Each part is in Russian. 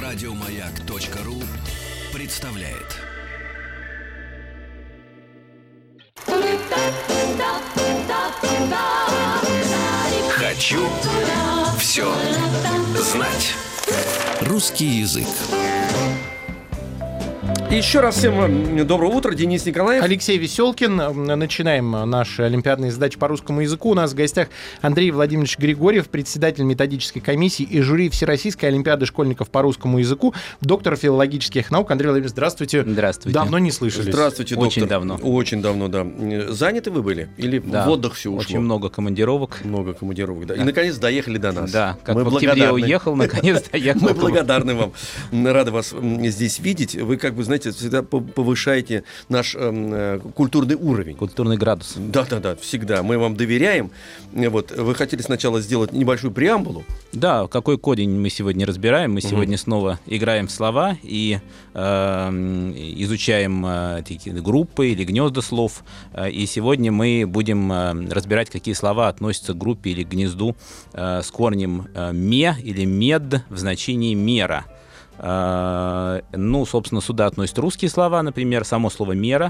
Радиомаяк.ру представляет. Хочу все знать. Русский язык. Еще раз всем доброе утро. Денис Николаев. Алексей Веселкин. Начинаем наши олимпиадные задачи по русскому языку. У нас в гостях Андрей Владимирович Григорьев, председатель методической комиссии и жюри Всероссийской олимпиады школьников по русскому языку, доктор филологических наук. Андрей Владимирович, здравствуйте. Здравствуйте. Давно не слышались. Здравствуйте, доктор. Очень давно. Очень давно, да. Заняты вы были? Или Да. в отдых все ушло? Очень много командировок. Много командировок, да. И, наконец, доехали до нас. Да, как Мы в октябре уехал, наконец доехал. Мы благодарны вам. Рады вас здесь видеть. Вы, как бы, знаете, всегда повышаете наш культурный уровень. Культурный градус. Да, всегда. Мы вам доверяем. Вот. Вы хотели сначала сделать небольшую преамбулу. Да, какой корень мы сегодня разбираем. Мы сегодня снова играем в слова и изучаем такие группы или гнезда слов. И сегодня мы будем разбирать, какие слова относятся к группе или к гнезду с корнем «ме» или «мед» в значении «мера». Ну, собственно, сюда относятся русские слова, например, само слово «мера».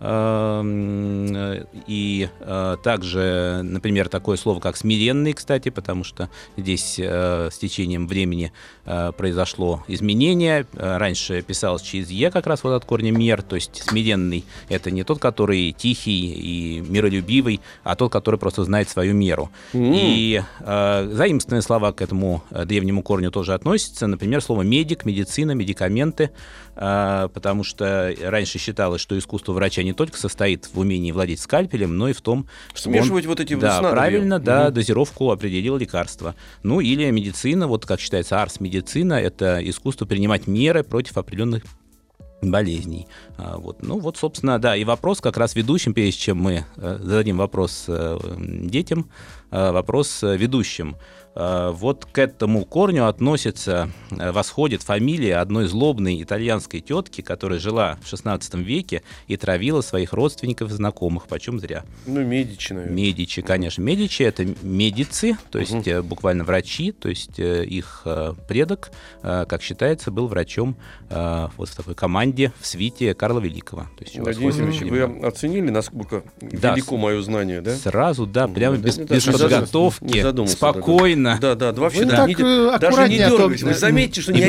И также, например, такое слово, как «смиренный», кстати, потому что здесь с течением времени произошло изменение. Раньше писалось через «е» как раз вот от корня «мер», то есть «смиренный» — это не тот, который тихий и миролюбивый, а тот, который просто знает свою меру. И заимствованные слова к этому древнему корню тоже относятся. Например, слово «медик», медицина, медикаменты, потому что раньше считалось, что искусство врача не только состоит в умении владеть скальпелем, но и в том, что смешивать вот эти снадобья. Правильно, да, дозировку определил лекарства. Ну, или медицина, вот как считается арс-медицина, это искусство принимать меры против определенных болезней. Вот. Ну, вот, собственно, да, и вопрос как раз ведущим, прежде чем мы зададим вопрос детям, вопрос ведущим. Вот к этому корню восходит фамилия одной злобной итальянской тетки, которая жила в XVI веке и травила своих родственников и знакомых, почем зря. Ну, Медичи, наверное. Медичи, конечно. Медичи — это медицы, то есть буквально врачи, то есть их предок, как считается, был врачом вот в такой команде в свите Карла Великого. То есть, Денис Ильич, вы оценили, насколько велико мое знание, да? Сразу, да, прямо без подготовки, спокойно. Да, вообще, Вы да, даже не дергайтесь. Вы заметьте, что ни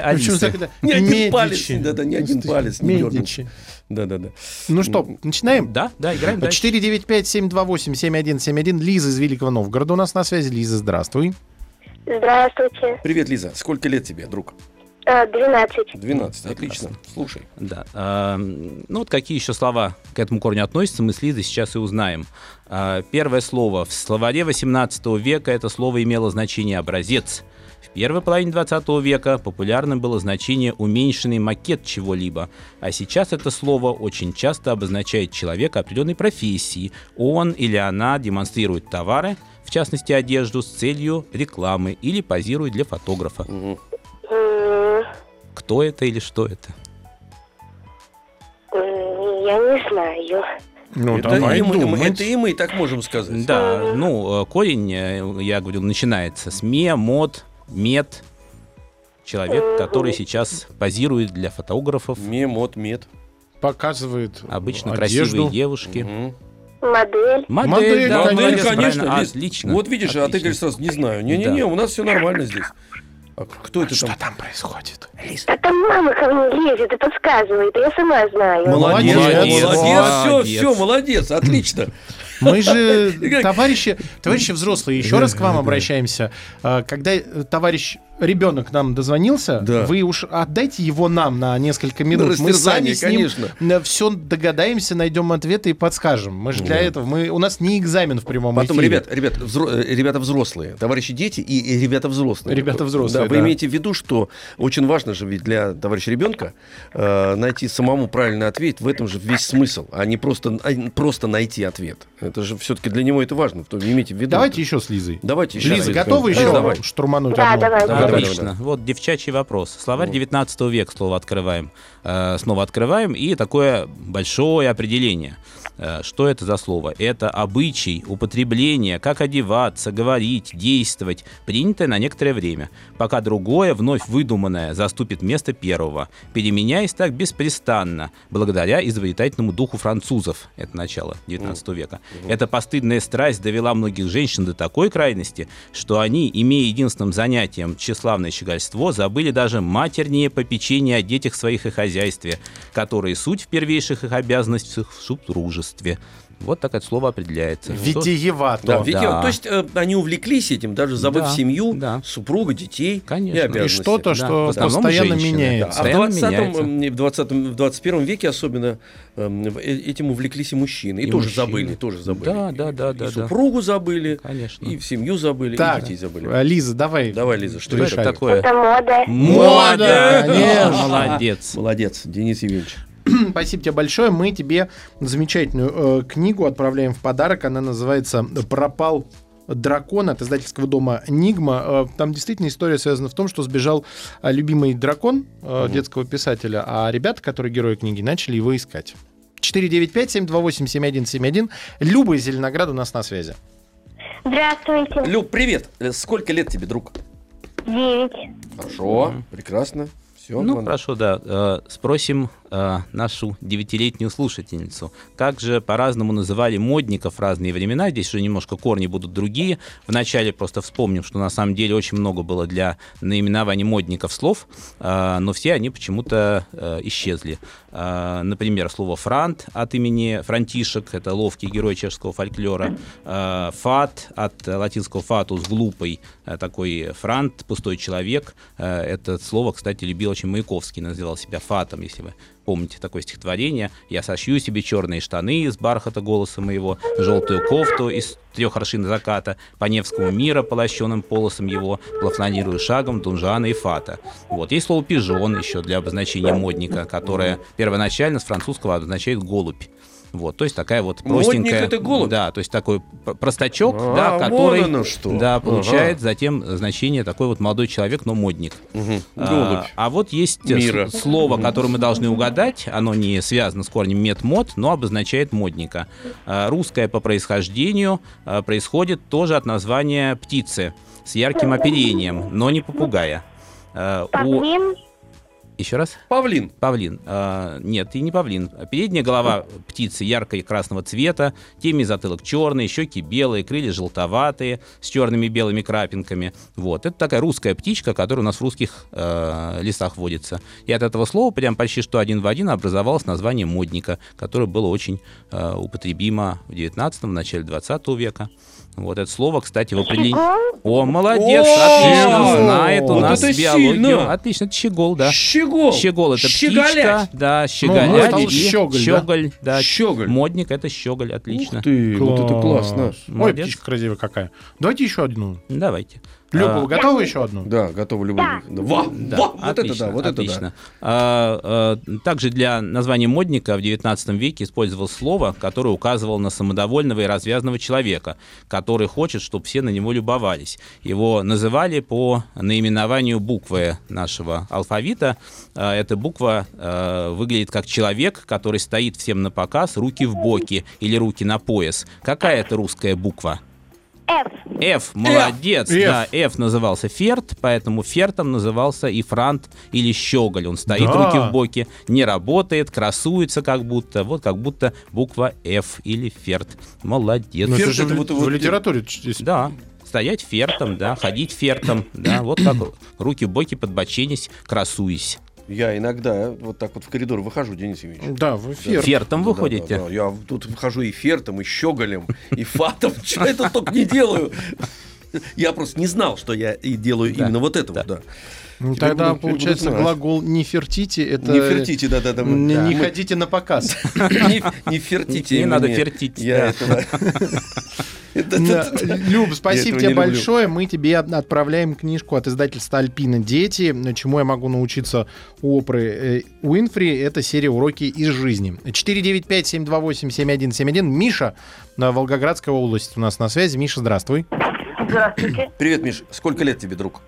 один палец не дернулся. Да. Ну что, начинаем? Да, играем дальше. 495-728-7171. Лиза из Великого Новгорода у нас на связи. Лиза, здравствуй. Здравствуйте. Привет, Лиза. Сколько лет тебе, друг? 12. 12, отлично. Слушай. Да. Ну вот какие еще слова к этому корню относятся, мы с Лизой сейчас и узнаем. Первое слово. В словаре XVIII века это слово имело значение «образец». В первой половине XX века популярным было значение «уменьшенный макет чего-либо», а сейчас это слово очень часто обозначает человека определенной профессии. Он или она демонстрирует товары, в частности одежду, с целью рекламы или позирует для фотографа. Кто это или что это? Я не знаю. Ну, это и мы так можем сказать. Да, ну, корень, я говорю, начинается с «ме», «мод», «мед». Человек, который сейчас позирует для фотографов. «Ме», «мод», «мед». Показывает обычно одежду. Красивые девушки. Модель. Да, Модель, молодец, конечно. правильно. Отлично. Вот видишь, а ты говоришь сразу, не знаю. Не-не-не, у нас все нормально здесь. А кто это Что там? там происходит? Это мама ко мне лезет и подсказывает, я сама знаю. Молодец. Молодец. Все, молодец, отлично. Мы же товарищи взрослые. Еще раз к вам обращаемся. Когда ребенок нам дозвонился, Да. вы уж отдайте его нам на несколько минут. Мы сами с ним все догадаемся, найдем ответы и подскажем. Мы же для этого. У нас не экзамен в прямом Потом, эфире. ребята взрослые, товарищи дети и ребята взрослые. Ребята взрослые, Да, вы имеете в виду, что очень важно же ведь для товарища ребенка найти самому правильный ответ, в этом же весь смысл, а не просто найти ответ. Это же все-таки для него это важно. Имейте в виду. Давайте еще с Лизой. Давайте еще. Лиза, готова еще Давай. штурмануть Да, одну? давайте. Отлично. Вот девчачий вопрос. Словарь 19 века снова открываем. И такое большое определение. Что это за слово? Это обычай, употребление, как одеваться, говорить, действовать, принятое на некоторое время, пока другое, вновь выдуманное, заступит место первого, переменяясь так беспрестанно, благодаря изобретательному духу французов. Это начало 19 века. Эта постыдная страсть довела многих женщин до такой крайности, что они, имея единственным занятием тщеславное щегольство, забыли даже матернее попечение о детях своих и хозяйстве, которые суть в первейших их обязанностях в супружестве. Вот так это слово определяется. Витиевато. Да, то есть они увлеклись этим, даже забыв семью, супруга, детей. Конечно. И обязанности. И что-то, что постоянно меняется. А в 21 веке особенно этим увлеклись и мужчины. И тоже забыли. Да. И супругу забыли, конечно. И в семью забыли, и детей забыли. Лиза, давай. Давай, Лиза, что это такое? Это мода. Мода! Конечно. Молодец, Денис Евгеньевич. Спасибо тебе большое. Мы тебе замечательную книгу отправляем в подарок. Она называется «Пропал дракон» от издательского дома «Нигма». Там действительно история связана в том, что сбежал любимый дракон детского писателя, а ребята, которые герои книги, начали его искать. 495-728-7171. Люба из Зеленограда у нас на связи. Здравствуйте. Люб, привет. Сколько лет тебе, друг? 9. Хорошо, прекрасно. Все, хорошо, да. Спросим нашу 9-летнюю слушательницу. Как же по-разному называли модников в разные времена? Здесь уже немножко корни будут другие. Вначале просто вспомним, что на самом деле очень много было для наименования модников слов, но все они почему-то исчезли. Например, слово «франт» от имени Франтишек, это ловкий герой чешского фольклора. «Фат» от латинского «фатус», глупый, такой франт, пустой человек. Это слово, кстати, любил очень Маяковский, называл себя фатом, если вы помните такое стихотворение. «Я сошью себе черные штаны из бархата голоса моего, желтую кофту из 3 аршин заката, по Невскому мира, полощенным полосом его, плафонирую шагом Дунжана и Фата». Вот. Есть слово «пижон» еще для обозначения модника, которое первоначально с французского обозначает «голубь». Вот, то есть такая вот простенькая... Модник — это голубь? Да, то есть такой простачок, который получает затем значение такой вот молодой человек, но модник. Голубь. А вот есть слово, которое мы должны угадать, оно не связано с корнем мед-мод, но обозначает модника. Русское по происхождению происходит тоже от названия птицы с ярким оперением, но не попугая. Павлин. Еще раз? Павлин. Павлин. Нет, и не павлин. Передняя голова птицы яркой красного цвета, темный затылок черный, щеки белые, крылья желтоватые, с черными и белыми крапинками. Вот. Это такая русская птичка, которая у нас в русских лесах водится. И от этого слова прям почти что один в один образовалось название модника, которое было очень употребимо в 19-м, в начале 20 века. Вот это слово, кстати, в определении... О, молодец, отлично, знает у нас биологию. Сильно. Отлично, это щегол, да. Щегол — это птичка, да, щеголять и щеголь, да. Щеголь. Модник — это щеголь, отлично. Ух ты, вот это классно. Ой, птичка красивая какая. Давайте еще одну. Давайте. Люба, вы готовы еще одну? Да, готовы, Люба. Вот отлично, это да, отлично. Также для названия модника в 19 веке использовалось слово, которое указывало на самодовольного и развязного человека, который хочет, чтобы все на него любовались. Его называли по наименованию буквы нашего алфавита. Эта буква выглядит как человек, который стоит всем на показ, руки в боки или руки на пояс. Какая это русская буква? F, молодец, F. Да, F назывался ферт, поэтому фертом назывался и франт или щеголь. Он стоит, руки в боки, не работает, красуется как будто, вот как будто буква F или ферт. Молодец. Но это же в литературе. Да, стоять фертом, да, ходить фертом, да, вот как руки в боки, подбоченясь, красуясь. Я иногда вот так вот в коридор выхожу, Денис Евгеньевич. Да, вы ферт. Фертом выходите? Да. Я тут выхожу и фертом, и щеголем, и фатом. Что это только не делаю? Я просто не знал, что я и делаю именно вот это вот, да. Ну, тогда, получается, глагол «не фертите» — это... Не фертите, да. Не ходите на показ. Не фертите. Не надо фертить. Люб, спасибо тебе большое. Мы тебе отправляем книжку от издательства «Альпина. Дети». Чему я могу научиться у Опры Уинфри. Это серия «Уроки из жизни». 495-728-7171. Миша, Волгоградская область у нас на связи. Миша, здравствуй. Здравствуйте. Привет, Миш. Сколько лет тебе, друг?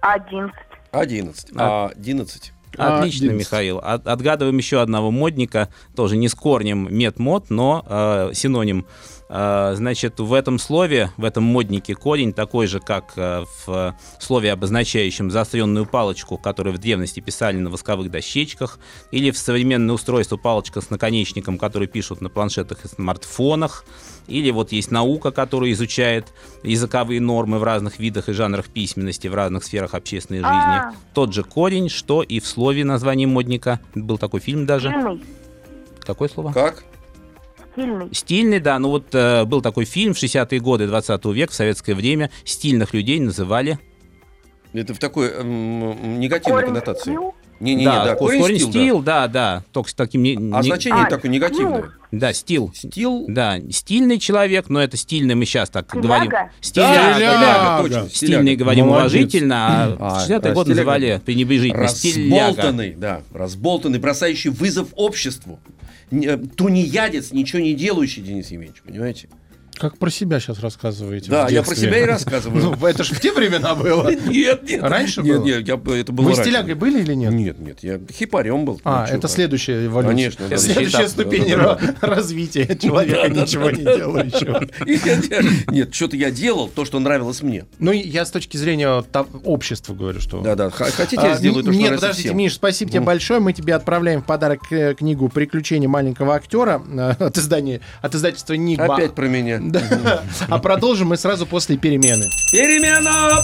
11. 11. 11. Отлично, 11. Михаил. Отгадываем еще одного модника, тоже не с корнем мед-мод, но синоним. Значит, в этом слове, в этом моднике корень такой же, как в слове, обозначающем заостренную палочку, которую в древности писали на восковых дощечках, или в современное устройство палочка с наконечником, который пишут на планшетах и смартфонах, или вот есть наука, которая изучает языковые нормы в разных видах и жанрах письменности, в разных сферах общественной жизни. Тот же корень, что и в слове название модника. Был такой фильм даже. Стильный. Какое слово? Как? Стильный. Стильный, да. Ну вот был такой фильм в 60-е годы 20 века, в советское время. Стильных людей называли... Это в такой негативной Корень коннотации. стил? Не-не-не, да, корень стил, стил, да. Только с таким... А значение такое негативное. Да, стил. Стил. Да, стильный человек, но это стильный мы сейчас так Стиляга? говорим. Да, Стиляга, стиляга, точно. Стильный говорим Молодец. уважительно, а в 60-е годы стиляга. называли пренебрежительно стиляга. Разболтанный, да, разболтанный, бросающий вызов обществу. Тунеядец, ничего не делающий, Денис Евгеньевич, понимаете? Как про себя сейчас рассказываете. Да, в я про детстве. себя и рассказываю. Ну, это же в те времена было. Нет. Раньше нет, было? Нет, это было Вы раньше. стилягой были или нет? Нет, я хипарем был. А, Ну, чё это вы. следующая эволюция. Конечно, да. Следующая Этап. ступень развития человека, ничего не делающего. Нет, что-то я делал, то, что нравилось мне. Ну, я с точки зрения общества говорю, что... Да, хотите, я сделаю то, что Нет, нравится подождите, всем? Миш, спасибо тебе большое. Мы тебе отправляем в подарок книгу «Приключения маленького актера» от издательства «Нигба». Опять про меня. Да. А продолжим мы сразу после перемены. Перемена!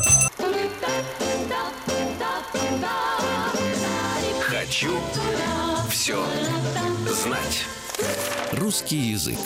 Хочу все знать. Русский язык.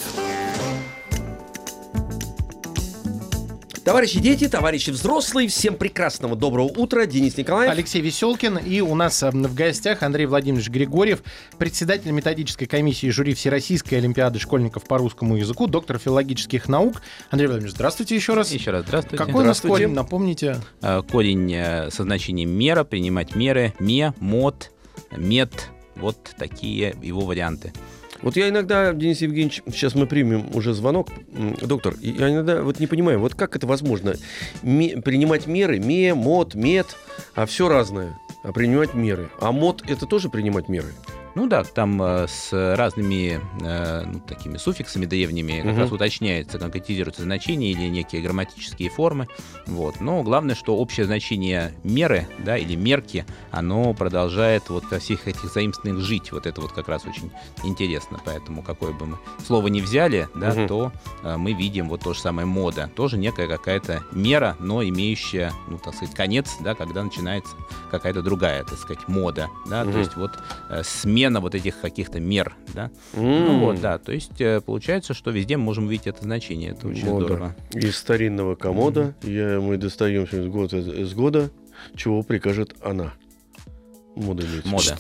Товарищи дети, товарищи взрослые, всем прекрасного доброго утра. Денис Николаев. Алексей Веселкин. И у нас в гостях Андрей Владимирович Григорьев, председатель методической комиссии жюри Всероссийской олимпиады школьников по русскому языку, доктор филологических наук. Андрей Владимирович, здравствуйте еще раз. Еще раз здравствуйте. Какой у нас Здравствуйте. корень, напомните? Корень со значением мера, принимать меры, мод, мед, вот такие его варианты. Вот я иногда, Денис Евгеньевич, сейчас мы примем уже звонок. Доктор, я иногда вот не понимаю, вот как это возможно? Принимать меры, мод, мед, а все разное. А принимать меры. А мод — это тоже принимать меры? Ну да, там с разными такими суффиксами древними как раз уточняется, конкретизируются значения или некие грамматические формы. Вот. Но главное, что общее значение меры, да, или мерки, оно продолжает вот во всех этих заимствованиях жить. Вот это вот как раз очень интересно. Поэтому какое бы мы слово ни взяли, да, то мы видим вот то же самое мода. Тоже некая какая-то мера, но имеющая, ну, так сказать, конец, да, когда начинается какая-то другая, так сказать, мода. Да, то есть вот смена вот этих каких-то мер, да. Ну вот, да, то есть получается, что везде мы можем видеть это значение, это очень здорово. Из старинного комода мы достаем из года, чего прикажет она. Мода имеется. Мода.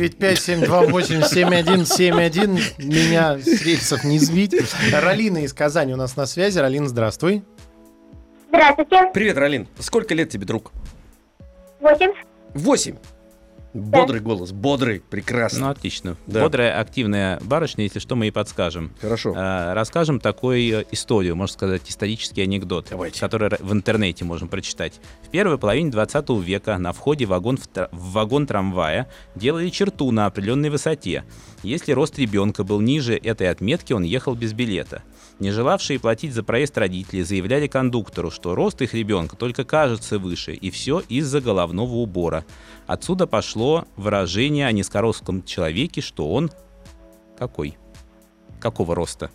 495-728-7171. Меня с рельсов не сбить. Ралина из Казани у нас на связи. Ралина, здравствуй. Здравствуйте. Привет, Ралин. Сколько лет тебе, друг? 8. 8. Бодрый голос, бодрый, прекрасно. Ну, отлично. Да. Бодрая, активная барышня, если что, мы ей подскажем. Хорошо. Расскажем такую историю, можно сказать, исторический анекдот, Давайте. который в интернете можем прочитать. В первой половине 20 века на входе в вагон трамвая делали черту на определенной высоте. Если рост ребенка был ниже этой отметки, он ехал без билета. Не желавшие платить за проезд родители заявляли кондуктору, что рост их ребенка только кажется выше, и все из-за головного убора. Отсюда пошло выражение о низкорослом человеке, что он какой? Какого роста?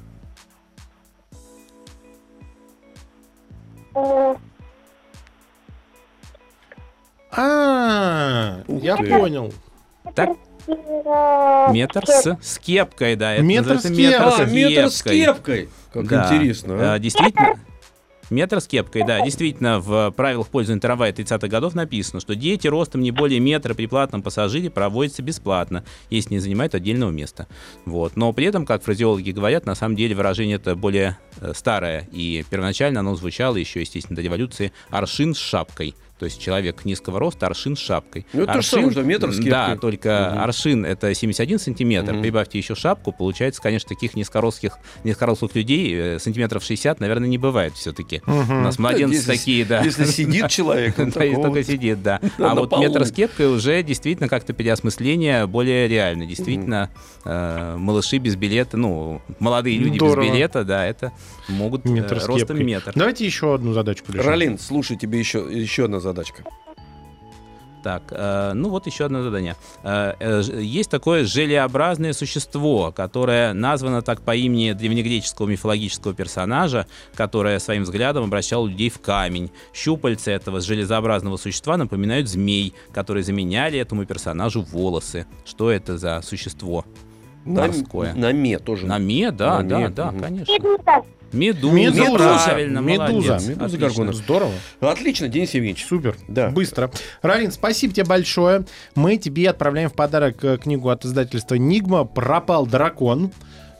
Я понял. Так? Метр с кепкой, да. Это Метр называется с кепкой. Метр с кепкой. Как Да. интересно, а? Действительно. Метр с кепкой, да. Действительно, в правилах пользования трамвая 30-х годов написано, что дети ростом не более метра при платном пассажире проводятся бесплатно, если не занимают отдельного места. Вот. Но при этом, как фразеологи говорят, на самом деле выражение это более старое. И первоначально оно звучало еще, естественно, до революции аршин с шапкой. То есть человек низкого роста, аршин с шапкой. Ну, это то же самое, что метр с кепкой. Да, только аршин — это 71 сантиметр. Прибавьте еще шапку, получается, конечно, таких низкорослых людей сантиметров 60, наверное, не бывает все-таки. У нас младенцы такие, да. Если сидит человек, он если только сидит, да. А вот метр с кепкой уже действительно как-то переосмысление более реально. Действительно, малыши без билета, молодые люди без билета, да, это могут ростом метр. Давайте еще одну задачку решим. Ралин, слушай, тебе еще одна задачка. Так, вот еще одно задание. Есть такое желеобразное существо, которое названо так по имени древнегреческого мифологического персонажа, которое своим взглядом обращало людей в камень. Щупальца этого железообразного существа напоминают змей, которые заменяли этому персонажу волосы. Что это за существо морское? Наме тоже. Наме, да, конечно. Медуза. Правильно, Медуза. молодец. Медуза Отлично. Горгона. Здорово. Отлично, Денис Евгеньевич. Супер. Да. Быстро. Ралин, спасибо тебе большое. Мы тебе отправляем в подарок книгу от издательства «Нигма» «Пропал дракон».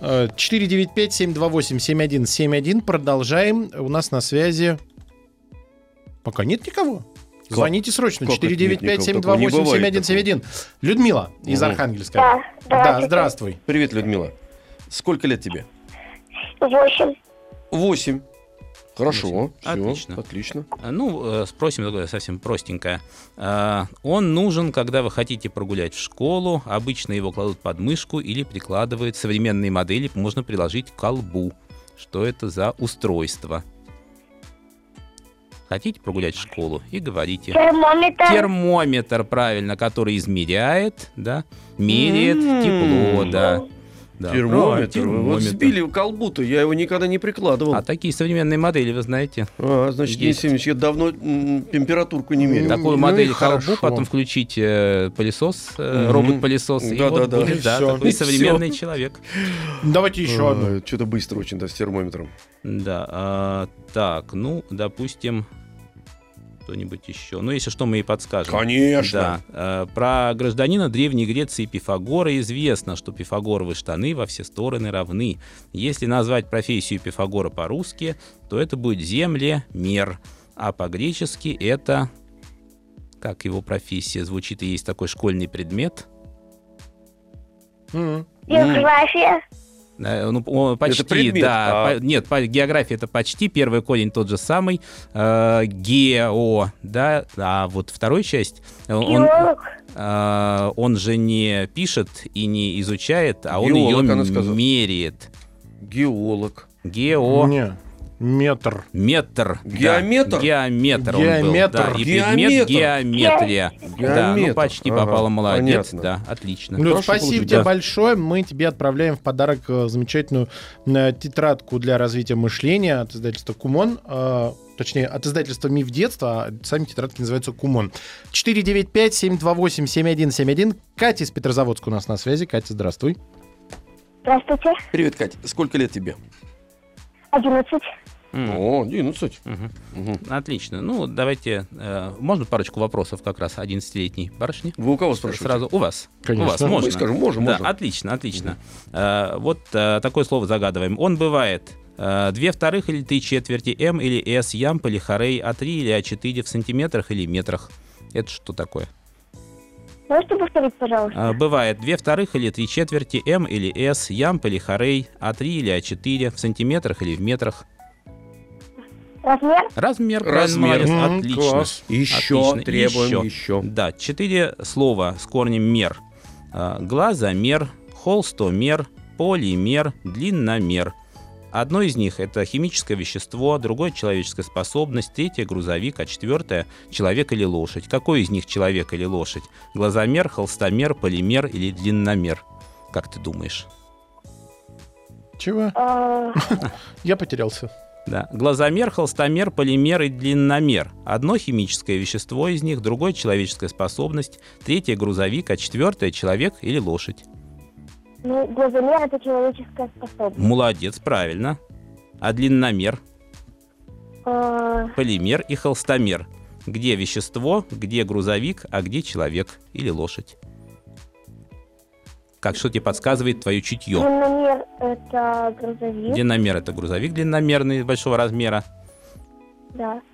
495-728-7171. Продолжаем. У нас на связи... Пока нет никого. Звоните срочно. 495-728-7171. Людмила из Архангельска. Да, здравствуй. Привет, Людмила. Сколько лет тебе? 8. 8. Хорошо. Отлично. Отлично. Спросим такое совсем простенькое. Он нужен, когда вы хотите прогулять в школу. Обычно его кладут под мышку или прикладывают. Современные модели можно приложить к колбу. Что это за устройство? Хотите прогулять в школу и говорите. Термометр, правильно, который измеряет, да, меряет тепло, да. Да, термометр. Вот сбили колбу-то, я его никогда не прикладывал. А такие современные модели, вы знаете? Значит, Денис Евгеньевич, я давно температурку не мерил. Такую модель колбу, потом включить пылесос, робот-пылесос, и вот будет, такой современный человек. Давайте еще одну. Что-то быстро очень, с термометром. Да, допустим... Что-нибудь еще. Если что, мы и подскажем. Конечно. Да. Про гражданина Древней Греции Пифагора известно, что пифагоровы штаны во все стороны равны. Если назвать профессию Пифагора по-русски, то это будет землемер. А по-гречески это... Как его профессия звучит, и есть такой школьный предмет. География. Почти, это предмет, Нет, география это почти, первый корень тот же самый. Гео, да. А вот вторая часть, он же не пишет и не изучает, а он ее меряет. Геолог. Метр. Геометр? Геометр он был, да. И предмет геометрия. Да, почти попало, молодец. Понятно. Да, отлично. Спасибо тебе большое. Мы тебе отправляем в подарок замечательную тетрадку для развития мышления от издательства «Кумон». Точнее, от издательства «Миф детства», а сами тетрадки называются «Кумон». 495-728-7171. Катя из Петрозаводска у нас на связи. Катя, здравствуй. Здравствуйте. Привет, Катя. Сколько лет тебе? 11. 11. Отлично. Давайте, можно парочку вопросов как раз 11-летней барышни? Вы у кого спрашиваете? Сразу у вас. Конечно. У вас можно. Мы скажем, можем. Да, отлично. Такое слово загадываем. Он бывает 2/2 или 3/4 М или С, ямб или хорей, А3 или А4 в сантиметрах или метрах. Это что такое? Можете повторить, пожалуйста? Бывает 2/2 или 3/4 М или С, ямб или хорей, А3 или А4 в сантиметрах или в метрах. Размер? Размер. Отлично. Класс. Еще Отлично. требуем, еще. Да, 4 слова с корнем мер. Глазомер, холстомер, полимер, длинномер. Одно из них — это химическое вещество, другое — человеческая способность, третье — грузовик, а четвертое — человек или лошадь. Какой из них человек или лошадь? Глазомер, холстомер, полимер или длинномер? Как ты думаешь? Чего? Я потерялся. Да. Глазомер, холстомер, полимер и длинномер. Одно химическое вещество из них, другое — человеческая способность, третье — грузовик, а четвертое — человек или лошадь. Глазомер — это человеческая способность. Молодец, правильно. А длинномер? Полимер и холстомер. Где вещество, где грузовик, а где человек или лошадь? Что тебе подсказывает твое чутье? Длинномер — это грузовик. Длинномер — это грузовик длинномерный, большого размера. Да.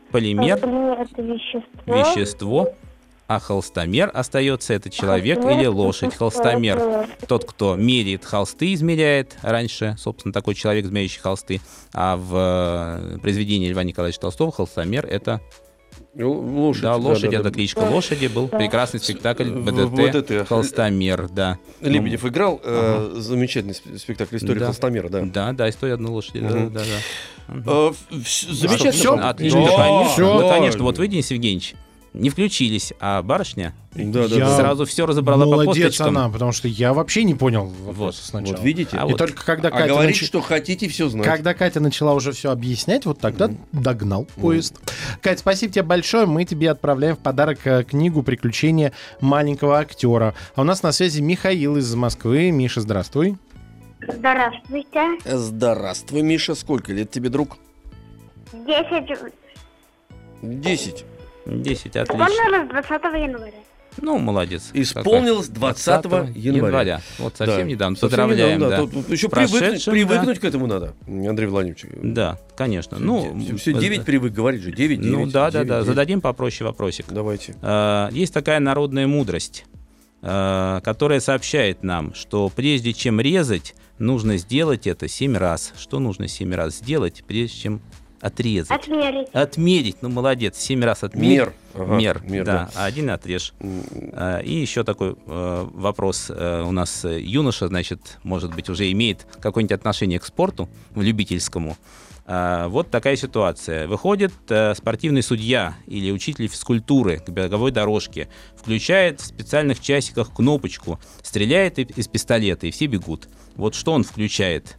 Полимер Полимер — это вещество. — вещество, а холстомер остается — это человек Холстомер — или это лошадь. вещество, Холстомер это- — тот, кто меряет холсты, измеряет. Раньше, собственно, такой человек, измеряющий холсты. А в произведении Льва Николаевича Толстого холстомер — это Лошадь. да, лошадь, да, это кличка лошади. Был прекрасный спектакль ВДТ. «Холстомер», да. Лебедев играл замечательный спектакль «История Да. холстомера», да. Да, история одной лошади. Мгм. Да. Замечательно. Всё? Отлично, Да, конечно. всё. Ну, конечно, вот вы, Денис Евгеньевич, не включились, а барышня Да. Я- сразу все разобрала по Молодец косточкам. она, потому что я вообще не понял вопроса Вот, сначала. Вот видите? А И вот. только когда А Катя, говорить, что хотите, все знать. когда Катя начала уже все объяснять, вот тогда догнал поезд. Кать, спасибо тебе большое. Мы тебе отправляем в подарок книгу «Приключения маленького актера». А у нас на связи Михаил из Москвы. Миша, здравствуй. Здравствуйте. Здравствуй, Миша. Сколько лет тебе, друг? 10. 10. 10, отлично. Исполнилось 20 января. Ну, молодец. Исполнилось 20 января. Вот совсем Да. недавно. Совсем Поздравляем, недавно, да. да. Тут еще Прошедшим, привыкнуть к этому надо, Андрей Владимирович. Да, конечно. Ну, все 9 привык говорить же. 9, 9. Ну, да. 9. Зададим попроще вопросик. Давайте. Есть такая народная мудрость, которая сообщает нам, что прежде чем резать, нужно сделать это 7 раз. Что нужно 7 раз сделать, прежде чем отрезать? Отмерить. Отмерить, ну молодец, 7 раз отмерить. Мер. Ага, Мер, мер, да, а один отрежь. И еще такой вопрос. У нас юноша, значит, может быть, уже имеет какое-нибудь отношение к спорту, любительскому. Вот такая ситуация. Выходит спортивный судья или учитель физкультуры к беговой дорожке, включает в специальных часиках кнопочку, стреляет из пистолета, и все бегут. Вот что он включает?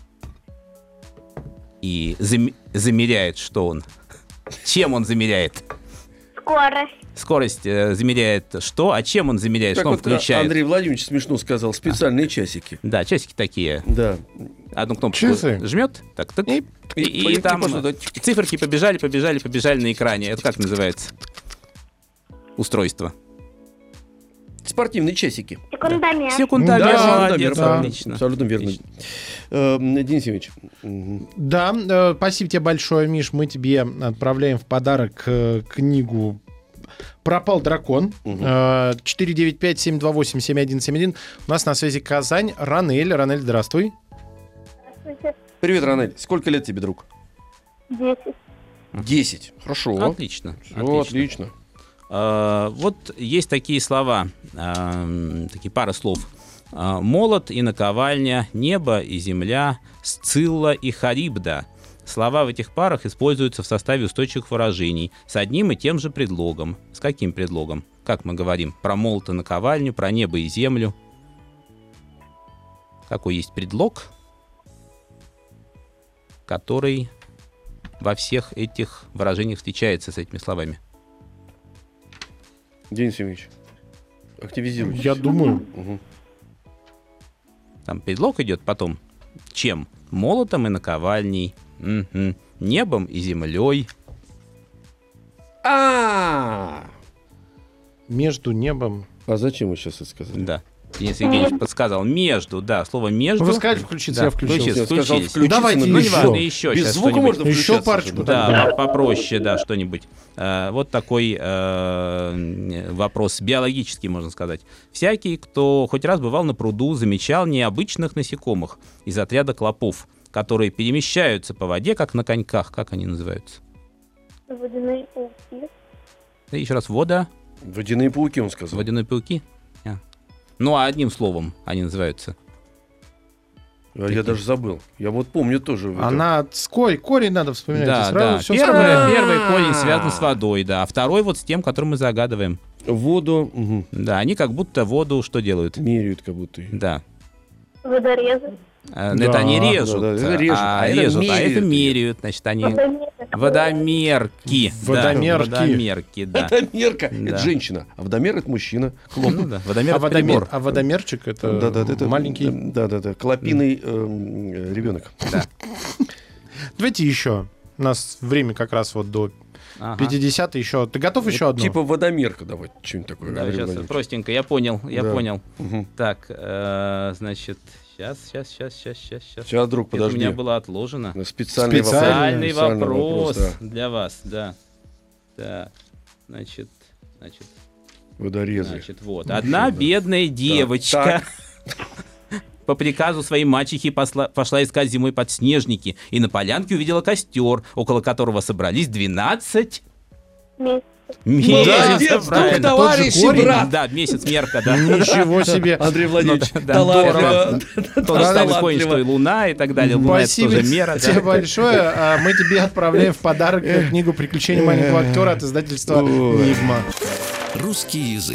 И замеряет, что он? Чем он замеряет? Скорость. Скорость замеряет что? А чем он замеряет? Как Что он вот включает? Андрей Владимирович смешно сказал, специальные часики. Да, часики такие. Да. Одну кнопку Часы. жмет, так, и И там пошло, да. циферки побежали на экране. Это как называется? Устройство. Спортивные часики. Секундомер. Секундомер. Да, Молодец, да. отлично. Абсолютно верно. Отлично. Денис Евгеньевич. Да, спасибо тебе большое, Миш. Мы тебе отправляем в подарок книгу «Пропал дракон». 495-728-7171. У нас на связи Казань. Ранель. Ранель, здравствуй. Здравствуйте. Привет, Ранель. Сколько лет тебе, друг? 10. 10. Хорошо. Отлично. Всё, отлично. Вот есть такие слова, такие пары слов. Молот и наковальня, небо и земля, Сцилла и Харибда. Слова в этих парах используются в составе устойчивых выражений с одним и тем же предлогом. С каким предлогом? Как мы говорим? Про молот и наковальню, про небо и землю. Какой есть предлог, который во всех этих выражениях встречается с этими словами? Денис Евгеньевич, активизируйтесь. Я думаю. Мгм. Там предлог идет потом. Чем? Молотом и наковальней. Мгм. Небом и землей. А Между небом. зачем вы сейчас это сказали? Да. Денис Евгеньевич подсказал. Между, да, слово между. Вы сказали включиться, Да, я включился. включиться. Я сказал Включились. включиться, Давайте но Ну, еще. неважно, еще. без сейчас звука что-нибудь. можно Еще включаться. парочку. Да, попроще, да, что-нибудь. Вот такой вопрос биологический, можно сказать. Всякий, кто хоть раз бывал на пруду, замечал необычных насекомых из отряда клопов, которые перемещаются по воде, как на коньках. Как они называются? Водяные пауки. Да, еще раз, вода, Водяные пауки, он сказал. водяные пауки. Ну, а одним словом они называются. Я даже забыл. Я вот помню тоже. Она корень надо вспоминать. и Да, сразу да. всё Первый корень связан с водой, да. А второй вот с тем, который мы загадываем. Воду Да, они как будто воду что делают? меряют как будто. Да. Водорезы. Это они режут, да, это режут, а это режут, а это меряют. меряют. Значит, они Водомеры. водомерки. Водомерки. Да, водомерки, да. Водомерка Да. это женщина, а водомер это мужчина. Клоп. Ну да, водомер А это прибор. водомерчик это, Да, это маленький. Да. Клопиный ребенок. Давайте еще. У нас время как раз вот до Ага. 50 еще. Ты готов еще одну? Типа водомерка давай, что-нибудь такое. Да, Андрей сейчас Владимирович. простенько, я понял. Мгм. Так, значит, сейчас. Сейчас, друг, Это у меня подожди. было отложено. Специальный Специальный вопрос. Специальный вопрос да. для вас, да. Так, значит, Водорезы. вот. Одна бедная девочка по приказу своей мачехи пошла искать зимой подснежники и на полянке увидела костер, около которого собрались 12 Молодец, правильно. товарищ и брат. Да, месяц мерка, да. Ничего себе. Андрей Владимирович, Ну, да, талантливо. Тот же самый конь, что и луна и так далее. Луна — это Спасибо тоже мера. тебе да. большое. Мы тебе отправляем в подарок книгу «Приключения маленького актера» от издательства «Нигма». Русский язык.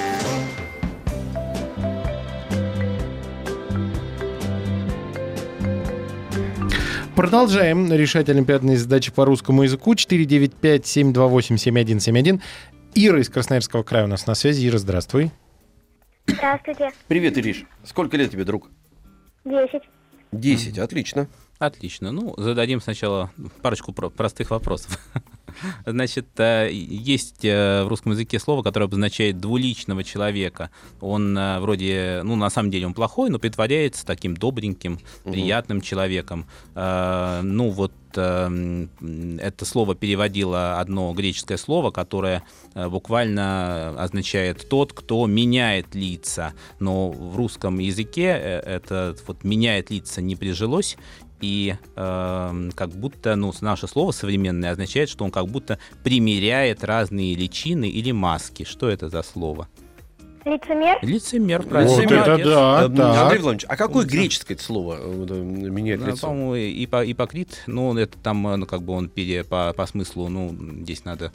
Продолжаем решать олимпиадные задачи по русскому языку. 495-728-7171. Ира из Красноярского края у нас на связи. Ира, здравствуй. Здравствуйте. Привет, Ириш. Сколько лет тебе, друг? 10. 10, отлично. Отлично. Ну, зададим сначала парочку простых вопросов. Значит, есть в русском языке слово, которое обозначает двуличного человека. Он вроде, ну, на самом деле он плохой, но притворяется таким добреньким, приятным человеком. Ну, вот это слово переводило одно греческое слово, которое буквально означает «тот, кто меняет лица». Но в русском языке это вот «меняет лица» не прижилось, и как будто, ну, наше слово современное означает, что он как будто примеряет разные личины или маски. Что это за слово? Лицемер? Лицемер, правильно. Вот это Молодец. да, Андрей так. Владимирович, а какое греческое это слово меняет Ну, лицо? по-моему, ипокрит, ну, это там, ну, как бы он по смыслу, ну, здесь надо,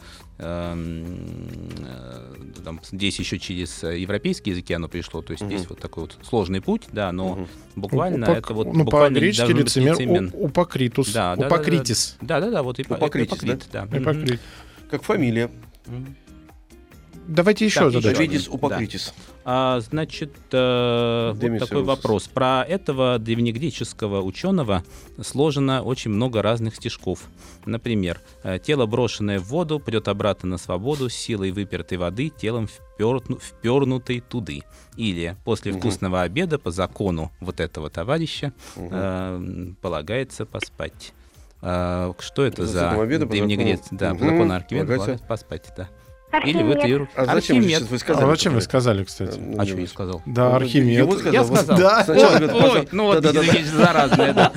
там, здесь еще через европейские языки оно пришло, то есть здесь вот такой вот сложный путь, да, но буквально это вот... Ну, буквально по-гречески должен быть лицемер лицемен. упокритус. Да, да, Упокритис. Да, вот Упокритис, ипокрит, да. Ипокрит. Как фамилия. Давайте еще Так, задачу. еще Видис один, упокритис. Значит, вот Демис такой Русос. вопрос. Про этого древнегреческого ученого сложено очень много разных стишков. Например, «Тело, брошенное в воду, прет обратно на свободу, с силой выпертой воды, телом впернутой туды». Или «После вкусного обеда по закону вот этого товарища полагается поспать». Что это После за этого обеда по древнегрец? закону. Да, по Мгм. закону Архимеда Полагается. полагается поспать, да. Или в Архимед. этой А зачем Архимед. сейчас вы сказали? А зачем вы сказали, кстати? А что я сказал? Да, Архимед. Его сказал. Я Вот сказал. Да. Сначала Ой, говорит, ой, пожалуйста. ну вот Да-да-да. есть заразное, да.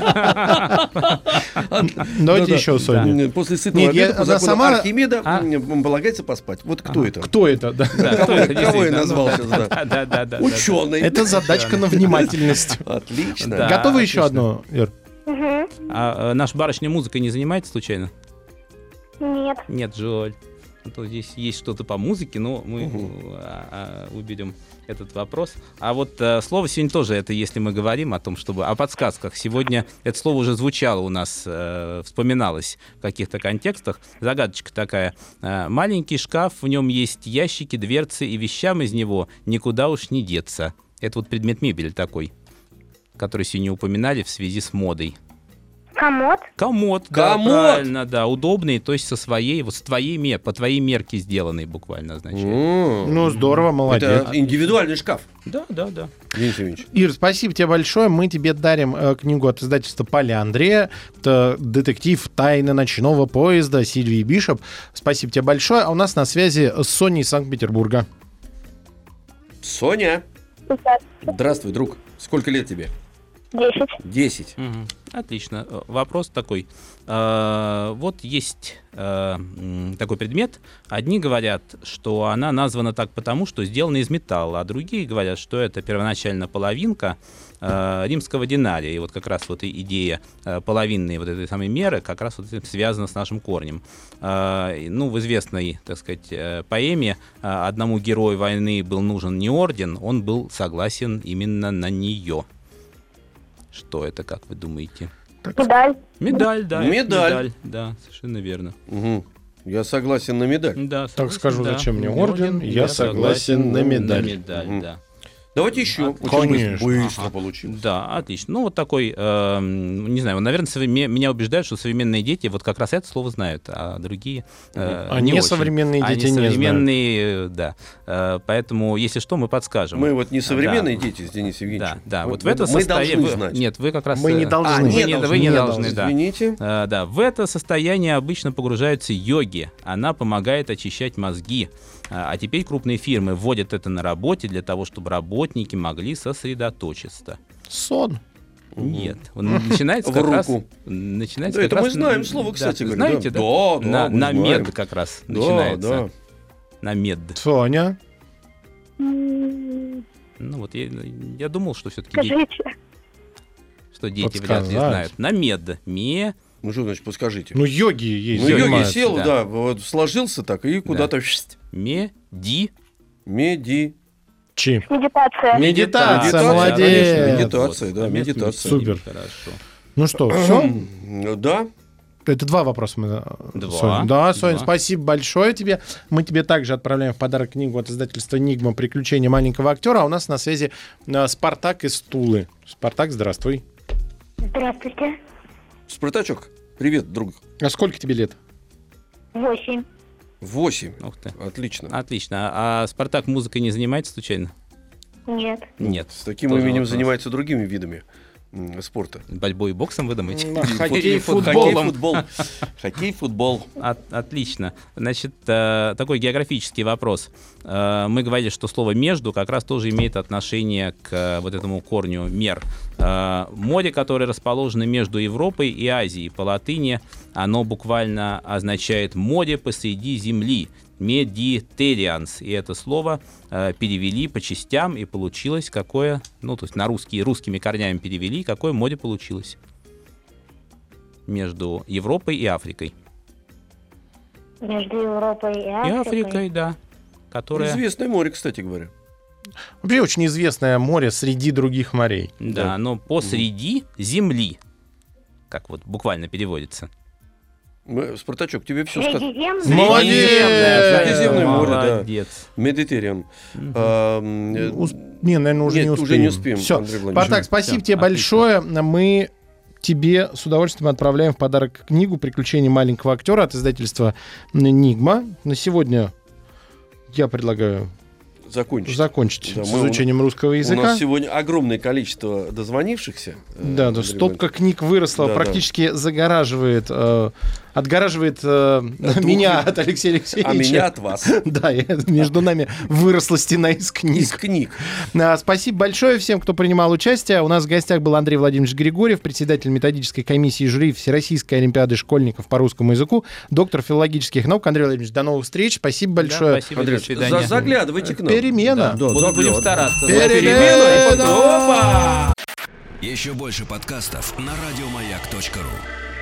Давайте Да-да. еще, Соня. После сытного Нет, обеда по она закону сама- Архимеда А? полагается поспать. Вот кто это? Кто это? Да. Да, Кого кто это я действительно? назвал Ну, сейчас, да? Да. Ученый. Это задачка на внимательность. Отлично. Да. Готовы еще отлично. одно, Ир? Угу. А наша барышня музыкой не занимается случайно? Нет. Нет, жаль. А то здесь есть что-то по музыке, но мы уберем этот вопрос. А вот слово сегодня тоже, это если мы говорим о том, чтобы о подсказках. Сегодня это слово уже звучало у нас, вспоминалось в каких-то контекстах. Загадочка такая. Маленький шкаф, в нем есть ящики, дверцы, и вещам из него никуда уж не деться. Это вот предмет мебели такой, который сегодня упоминали в связи с модой. Комод? Комод, да, Комод! правильно, да, удобный, то есть со своей, вот с твоей, по твоей мерке сделанный буквально, значит. Ну, здорово, молодец. Это индивидуальный шкаф. Да. Денис Евгеньевич. Ир, спасибо тебе большое. Мы тебе дарим книгу от издательства «Поля Андрея». Это детектив «Тайны ночного поезда» Сильвии Бишоп. Спасибо тебе большое. А у нас на связи Соня из Санкт-Петербурга. Соня. Здравствуй, друг. Сколько лет тебе? 10. 10. Мгм. Отлично. Вопрос такой. Вот есть такой предмет. Одни говорят, что она названа так потому, что сделана из металла, а другие говорят, что это первоначально половинка римского динария. И вот как раз вот и идея половинной вот этой самой меры как раз вот связана с нашим корнем. Ну, в известной, так сказать, поэме одному герою войны был нужен не орден, он был согласен именно на нее. Что это, как вы думаете? Медаль. Медаль, да. это Медаль. Да, совершенно верно. Угу. Я согласен на медаль. Да, Так скажу, да. зачем мне Не орден? Я согласен на медаль. На медаль, Мгм. да. Давайте еще. Очень Конечно. быстро получилось. Да, отлично. Ну, вот такой, не знаю, наверное, меня убеждают, что современные дети вот как раз это слово знают, а другие А не очень. несовременные дети не знают. Несовременные, да. Поэтому, если что, мы подскажем. Мы вот не современные Да. дети с Денисом Евгеньевичем. Да, вот в Мы это должны состояние... знать. Нет, вы как раз... Мы не должны. Вы не должны, да. Извините. Да, в это состояние обычно погружаются йоги. Она помогает очищать мозги. А теперь крупные фирмы вводят это на работе для того, чтобы работники могли сосредоточиться. Сон. Нет, он начинается В как раз... руку. Начинается Да, как это мы раз... знаем слово, кстати говоря. Знаете, да? Да, да, мы На знаем. мед как раз Да, начинается. да. На мед. Соня. Ну вот я думал, что все-таки Скажите. дети вряд ли Подсказать. знают. На мед. Ну что значит, подскажите? Ну, йоги есть. Ну, йоги занимаются. сел, да. да, вот сложился так и куда-то... Меди. Меди. Чи. Медитация. Медитация, Медитация, молодец. конечно, медитация, да, Вот, медитация. Супер. Хорошо. Ну что, все? Да. Это 2 вопроса мы... Два. Соня. Да, Соня, Два. спасибо большое тебе. Мы тебе также отправляем в подарок книгу от издательства «Нигма. Приключения маленького актера». А у нас на связи Спартак из Тулы. Спартак, здравствуй. Здравствуйте. Спартачок, привет, друг. А сколько тебе лет? 8. 8. Ух ты. Отлично. Отлично. А Спартак музыкой не занимается случайно? Нет. Нет. С таким Тоже именем вопрос. занимается другими видами спорта. Борьбой и боксом, вы думаете? Хоккей, Хоккей, футбол. Хоккей, футбол. Отлично. Значит, такой географический вопрос. Мы говорили, что слово «между» как раз тоже имеет отношение к вот этому корню «мер». Море, которое расположено между Европой и Азией, по латыни оно буквально означает «море посреди земли». Mediterranean. И это слово перевели по частям, и получилось какое, ну, то есть на русскими корнями перевели, какое море получилось между Европой и Африкой. Между Европой и И Африкой. Африкой, да. Которая... Известное море, кстати говоря. Вообще очень известное море среди других морей. Да, но посреди земли. Как вот буквально переводится. Спартачок, тебе все сказано. Средиземное. Молодец! Средиземное море, да. Молодец. Медитериан. Не, наверное, уже Нет, не успеем. уже не успеем, Все. Андрей Владимирович. Спартак, спасибо Всё, тебе отлично. большое. Мы тебе с удовольствием отправляем в подарок книгу «Приключения маленького актера» от издательства «Нигма». На сегодня я предлагаю закончить Да, с мы- изучением русского У языка. нас сегодня огромное количество дозвонившихся. Да, Андрей стопка книг выросла, Да, да. практически отгораживает меня от Алексея Алексеевича. А меня от вас. Да, между нами выросла стена из Из книг. книг. Спасибо большое всем, кто принимал участие. У нас в гостях был Андрей Владимирович Григорьев, председатель методической комиссии жюри Всероссийской олимпиады школьников по русскому языку, доктор филологических наук. Андрей Владимирович, до новых встреч. Спасибо большое. Да, спасибо, Андрей, до свидания. заглядывайте к нам. Перемена. Да, Будем заглядывайте. стараться. Перемена. Еще больше подкастов на радиомаяк.ру.